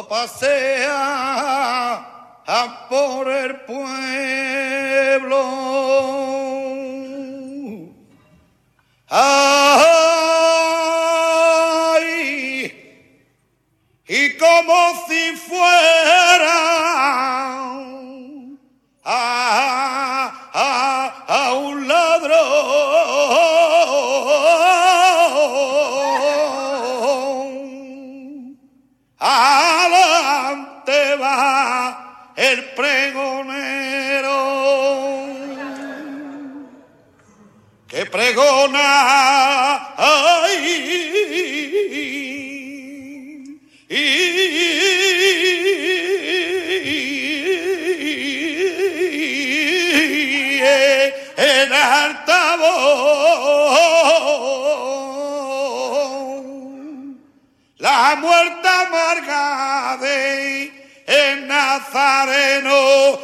pasea por el pueblo. Ay, y como si fuera a un ladrón, adelante va el pregonero que pregona, en alta voz la muerte amarga de el Nazareno.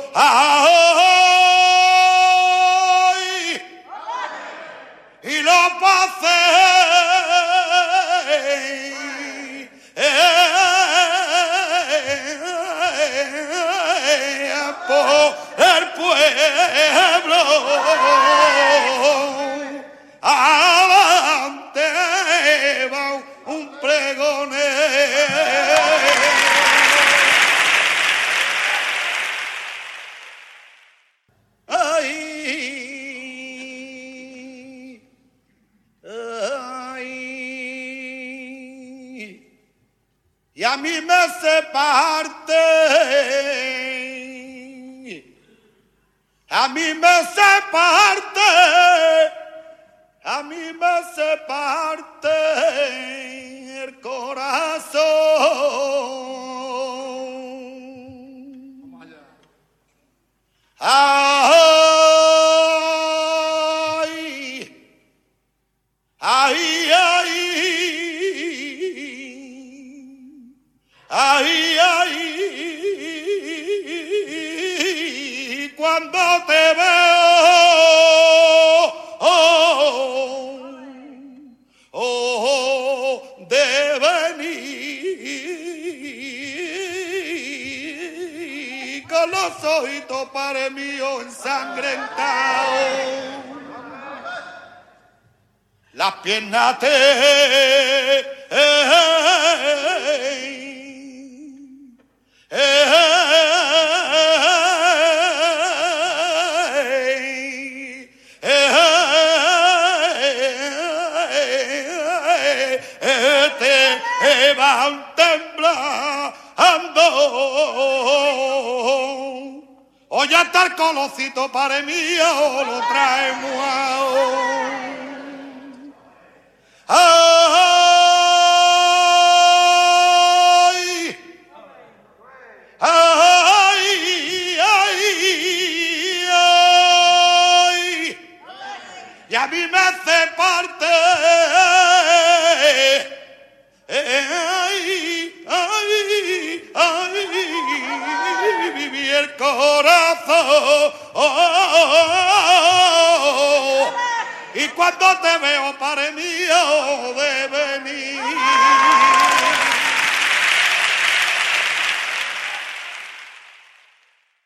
¡Ay! Y lo pasé por el pueblo. Adelante va un pregonero. Ay, ay, y a mí me se parte, a mí me se parte, a mí me se parte el corazón. Ay, ay, ay, ay, ay, cuando te veo, de venir con los ojitos para mío ensangrentados, las piernas te van temblando. O ya está el colocito para mí, o lo traemos ahora. Ay, ay, ay, ay, y a mí me hace parte, ay, ay, ay, viví el corazón, y cuando te veo